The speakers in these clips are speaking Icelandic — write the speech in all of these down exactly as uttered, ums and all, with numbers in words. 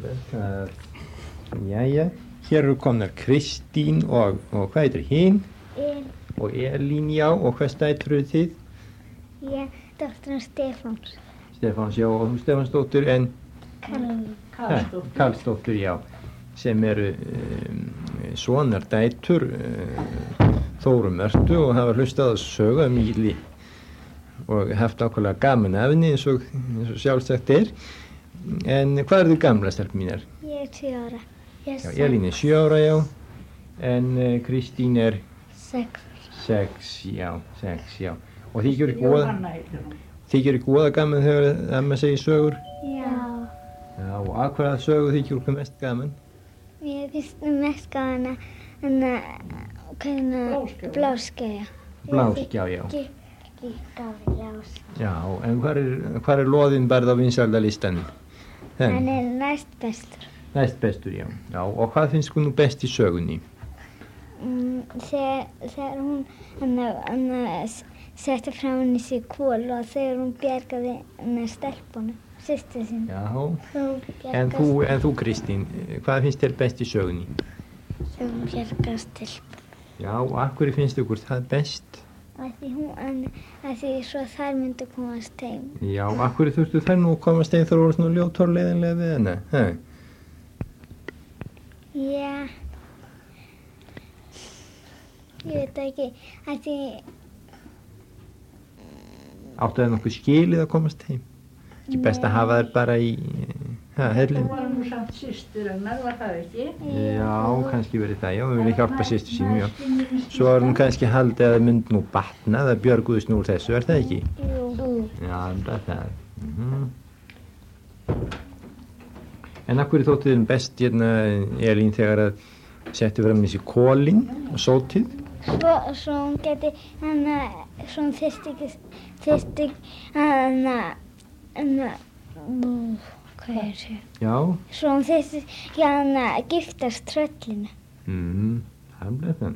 það, jæja, hér eru komnar Kristín og, og hvað heitir hinn? El. Og Elín, já, og hvað stættur eru þið? Ég, dótturinn Stefáns. Stefáns, já, og þú Stefánsdóttur en? Karlsdóttir. Karlsdóttir, já, sem eru um, sonar dætur uh, Þóru Mörtu og hafa hlustað að sögu um Íli og haft ákveðlega gaman af henni eins og, eins og sjálfsagt er. En hvað eru þið gamla, stelp mínar? Ég er sjö ára. Ég er Já, Elín er sjö ára, já, en uh, Kristín er sex. sex, já, sex, já. Og þið gjörðu góða, Jóhanna heitir hún. þið gjörðu góða gaman þegar amma segir sögur? Já. Já, og að hvaða sögu þið gjörðu mest gaman? Mér finnst mest gaman að, hvernig, Bláskæja. Bláskjá, já. Líka Bláskæja. Já, en hvar er, hvar er loðinn barð á vinsældalistanum? Hann er næst bestur. Næst bestur, já. Já, og hvað finnst þú nú best í sögunni? Mm, þegar, þegar hún hann, hann, setti frá henni sér kól og þegar hún bjargaði henni stelpunum, systur sín. Já, Þú en þú, en þú Kristín, hvað finnst þér best í sögunni? Þegar hún bjargaði stelpunum. Já, og af hverju finnst ykkur það best? Af því hún, en, af því svo þær myndi komast heim. Já, af hverju þurftu þær nú að komast heim þegar voru svona ljótórleiðinlega við hana? Hæ? Já, ég veit ekki, af því... Áttu það nokkuð skilið að komast heim? Ekki best að hafa þær bara í, hæ, herlinn? Það var nú samt systur hennar, var það ekki? Já, kannski verið það, já, við viljum hjálpa systur sínum, já. Svo er hún kannski haldið að það myndi nú batna, það björguðist nú úr þessu, er það ekki? Jú. Já, það er það. Mm-hmm. En af hverju þóttu þér best, hérna, Elín, þegar að settu fram þessi kólin og sótið? Svo, svo hún geti, hann að, svo hún þyrsti ekki, þyrsti ekki, hann að, hann að, hvað er það? Já. Svo hún þyrsti ekki hann að giftast tröllinu. Mhm, það er það.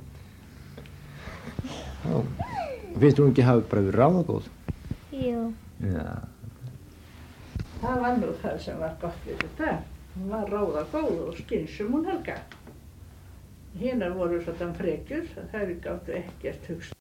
Já. Finnst þú ekki hafa bara verið ráðagóð? Jú. Já. Það var nú það sem var gott við þetta. Hún var ráðagóð og skynsum hún Helga. Hinar voru svona frekjur, þær gátu ekkert hugsa.